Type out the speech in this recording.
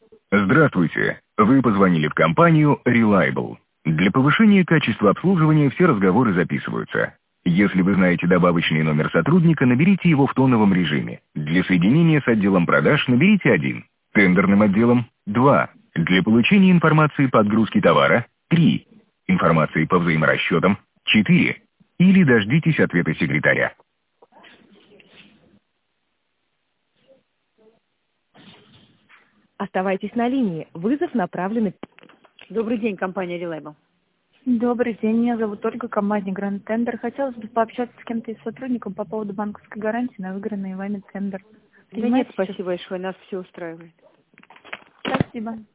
Здравствуйте. Вы позвонили в компанию Reliable. Для повышения качества обслуживания все разговоры записываются. Если вы знаете добавочный номер сотрудника, наберите его в тоновом режиме. Для соединения с отделом продаж наберите 1. Тендерным отделом 2. Для получения информации по отгрузке товара 3. Информации по взаиморасчетам 4. Или дождитесь ответа секретаря. Оставайтесь на линии. Вызов направлен. Добрый день, компания Reliable. Добрый день, меня зовут Ольга, компания Grand Tender. Хотелось бы пообщаться с кем-то из сотрудников по поводу банковской гарантии на выигранный вами тендер. Да нет, спасибо большое, нас все устраивает. Спасибо.